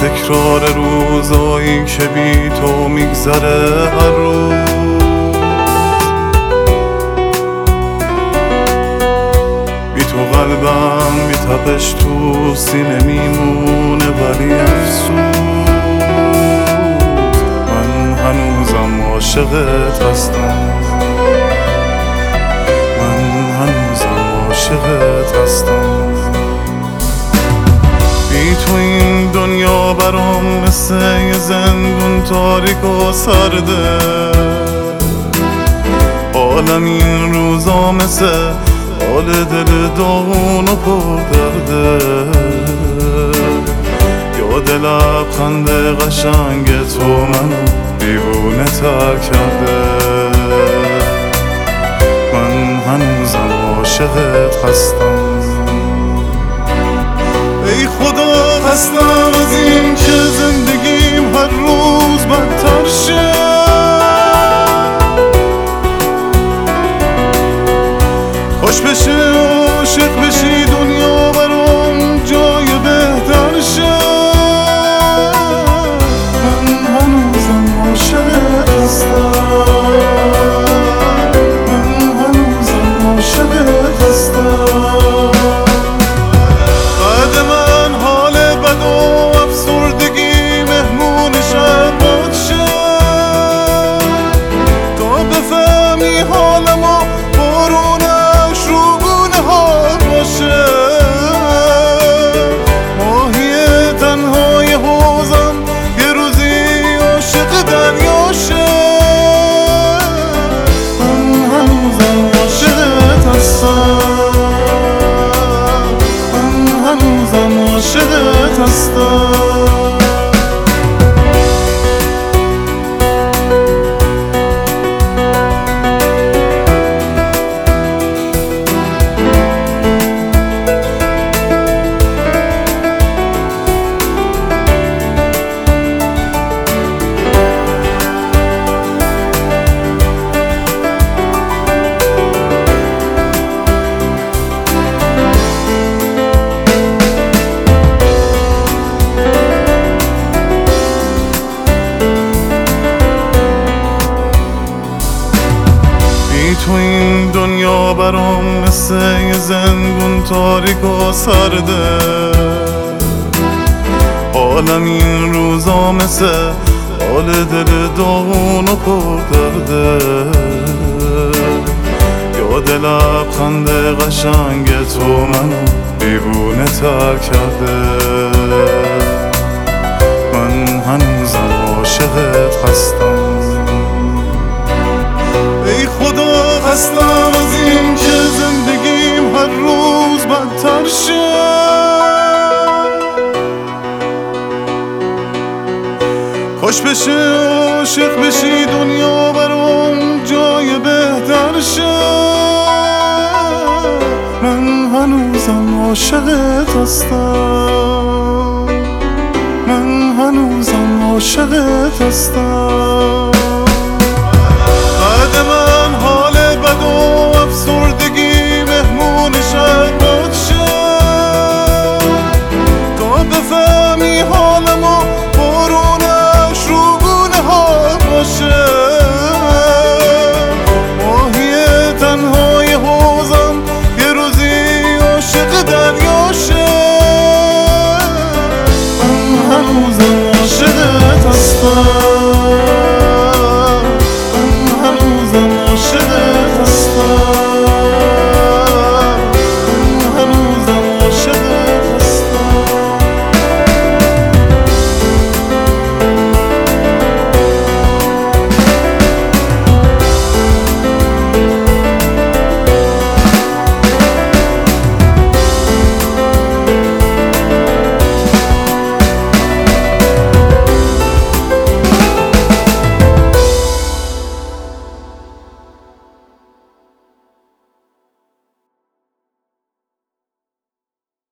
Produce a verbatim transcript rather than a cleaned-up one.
تکرار روزایی که بی تو میگذره هر روز. بی تو قلبم بی تپش تو سینه میمونه ولی افسوس من هنوزم عاشقت هستم. من هنوزم عاشقت هستم. بی تو این دنیا برام مثل یه زندون تاریک و سرده. حالم این روزا مثل حال دل داغون و پردرده. یاد لبخند قشنگ تو منو دیوونه تر کرده. من هنوزم عاشقت هستم. ای خدا خستم از این که زندگیم هر روز بدتر شه. خوش بشه عاشق بشی دنیا برام جای بهتر شه. من هنوزم عاشقت هستم. من هنوزم عاشقت هستم. بعد من حال بد و افسردگی مهمون شبات شه تا بفهمی حالمو بارونش رو گونه ها باشه. ماهی تنهای حوزم یه روزی عاشق دریا شه. من هنوزم عاشقت هستم. هنوزم عاشقت هستم. تو این دنیا برام مثل یه زندون تاریک و سرده. حالم این روزا مثل حال دل داغون و پردرده. یاد لبخند قشنگ تو منو دیوونه تر کرده. من هنوزم عاشقت هستم. ای خدا خستم از این که زندگیم هر روز بدتر شه. خوش بشه عاشق بشی دنیا برام جای بهتر شه. من هنوزم عاشقت هستم. من هنوزم عاشقت هستم.